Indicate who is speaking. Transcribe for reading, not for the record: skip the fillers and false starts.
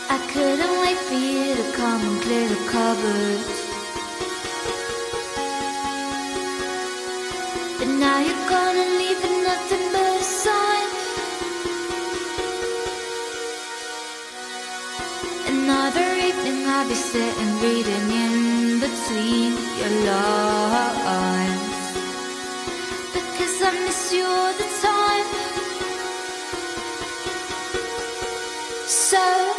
Speaker 1: I couldn't wait for you to come and clear the cupboard, but now you're gone and leaving nothing but a sign. Another evening I'll be sitting reading in between your lines, because I miss you all the time. So